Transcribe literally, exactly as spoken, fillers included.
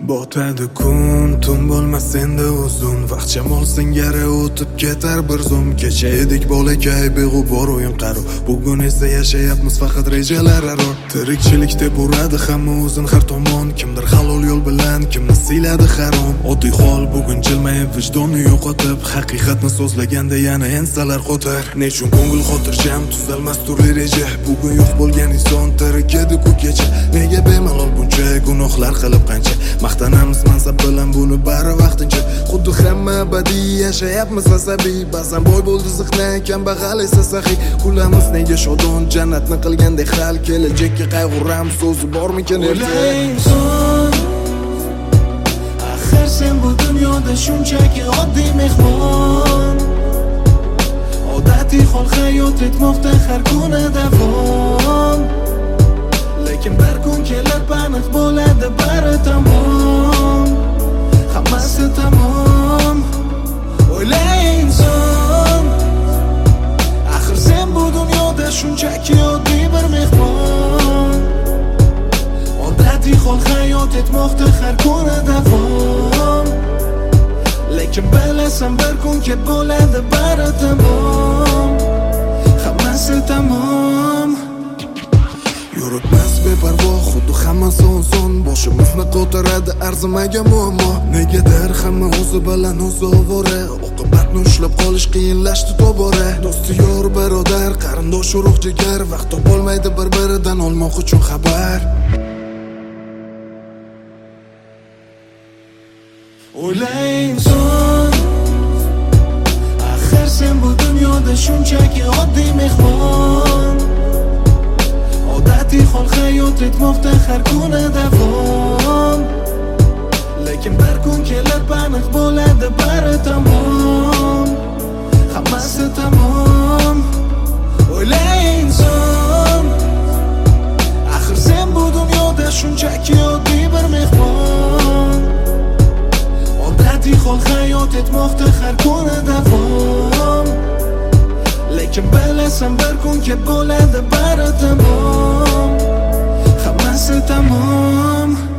botadi kun, tun bo'lmas senda uzun. Vaqt shamol singari o'tib ketar bir zum. Kecha edik bolakay, beg'ubor o'yin qaru. Bugun esa yashayapmiz faqat rejalar aro. Tirikchilik deb uradi hamma o'zin har tomon. Kimdir halol yo'l bilan, kimni siyladi harom. Oddiy hol bugun jilmayib vijdonni yo'qotib, haqiqatni so'zlaganda yana ensalar qotar. Nechun ko'ngil xotirjam tuzalmas turli reja. Bugun yo'q bo'lgan inson tirik edi ku kecha. Nega bemalol buncha gunohlar qilib qancha maqtanamiz mansab bilan, buni bari vaqtincha. Xuddi hamma abadiy yashayapmiz asabiy. Ba'zan boy bo'ldi zihni, kambag'al esa saxiy. Kulamiz nega shodon, jannatni qilgandek hal. Kelajakka qayg'uramiz, so'zi bormikan erta? Inson, axir sen bu dunyoda shunchaki oddiy mehmon. Odatiy hol hayot etmoqda har kuni davom. Lekin bir kun kelib aniq bo'ladi bari tamom. Hammasi tamom. O'yla inson, axir sen bu dunyoda shunchaki oddiy bir mehmon. Odatiy hol hayot etmoqda har kuni davom. Lekin bilasan bir kun kelib bo'ladi bari tamom. Hammasi tamom. Yuribmiz beparvo, xuddi hammasi oson. Boshimizni ko'taradi arzimagan muammo. Negadir hamma o'zi bilan o'zi ovora. Oqibatni ushlab qolish qiyinlashdi tobora. Do'sti yor barodar, qarindosh urug' jigar. Vaqt topolmaydi bir-biridan olmoq uchun xabar. O'yla inson, axir sen bu dunyoda shunchaki oddiy mehmon. Odatiy hol hayot etmoqda har kuni davom. Lekin bir kun kelib aniq bo'ladi bari tamom. Hammasi tamom. O'yla inson, axir sen bu dunyoda shunchaki oddiy bir mehmon. Odatiy hol hayot etmoqda har kuni davom. Lekin bilasan bir kun kelib bo'ladi bari tamom. Hammasi tamom.